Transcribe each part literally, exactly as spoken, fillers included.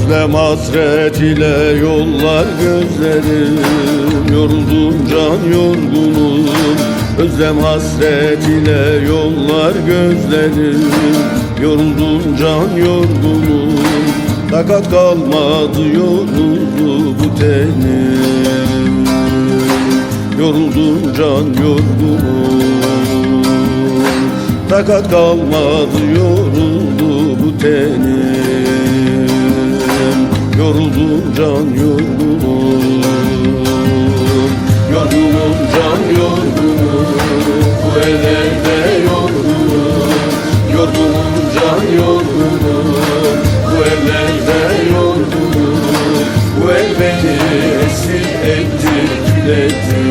Özlem hasret ile yollar gözlerim, yoruldum can yorgunum. Özlem hasret ile yollar gözlerim, yoruldum can yorgunum. Takat kalmadı yoruldu bu tenim, yoruldum can yorgunum. Takat kalmadı yoruldu bu tenim, yoruldum can yorgunum. Yorgunum can yorgunum, bu ellerde yorgunum. Yorgunum can yorgunum, bu ellerde yorgunum. Bu el beni esir etti, kül etti.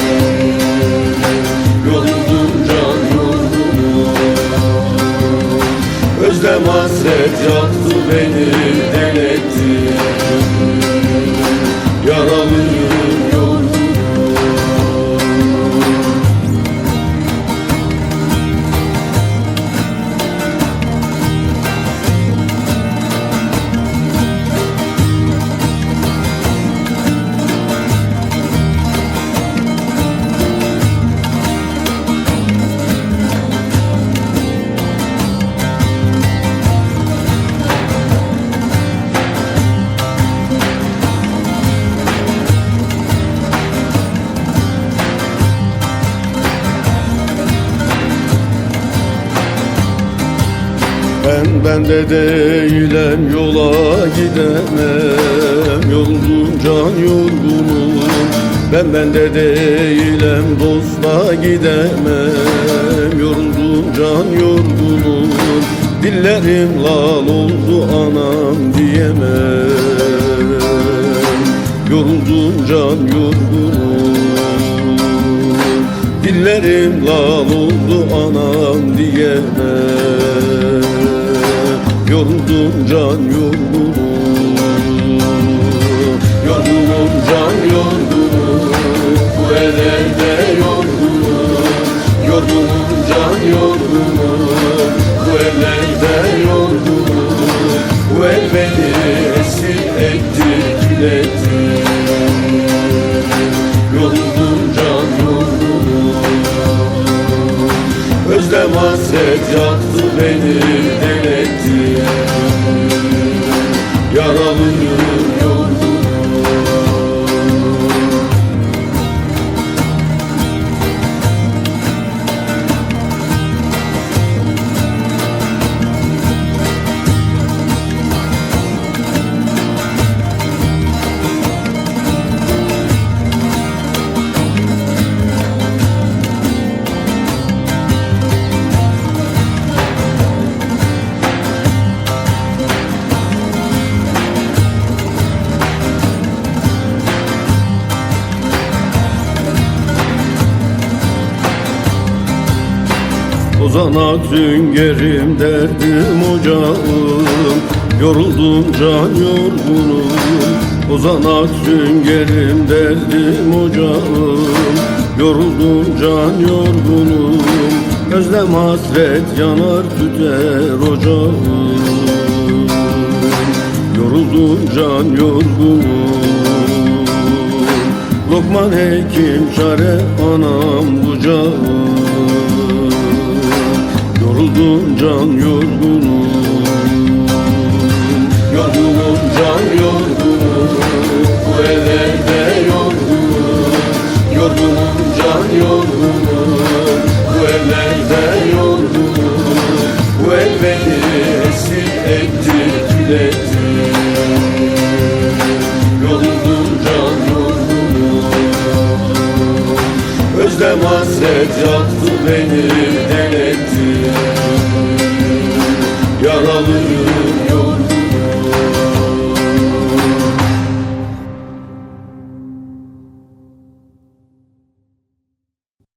Yoruldum can yorgunum. Özlem hasret yaktı beni, deletti. Yaralıyım yorgunum. Ben bende değilim, yola gidemem. Yoruldum can yorgunum. Ben bende değilim, dosta gidemem. Yoruldum can yorgunum. Dillerim lal oldu anam diyemem. Yoruldum can yorgunum. Dillerim lal oldu anam diyemem. Yoruldum can yorgunum. Yorgunum can yorgunum, bu ellerde yorgunum. Yorgunum can yorgunum, bu ellerde yorgunum. Bu el beni esir etti, kül etti. Yoruldum can yorgunum. Özlem hasret yaktı beni, deletti. Yaralıyım yorgunum. Uzanak süngerim, derdim ocağım. Yoruldum can yorgunum. Uzanak süngerim, derdim ocağım. Yoruldum can yorgunum. Özlem hasret yanar tüter ocağım. Yoruldum can yorgunum. Lokman hekim çare anam bucağım. Yoruldum can yorgunum. Yorgunum can yorgunum, bu ellerde yorgunum. Yorgunum can yorgunum, bu ellerde yorgunum. Bu el beni esir etti, kül etti. Yoruldum can yorgunum. Özlem hasret yaktı beni, deletti. Yaralıyım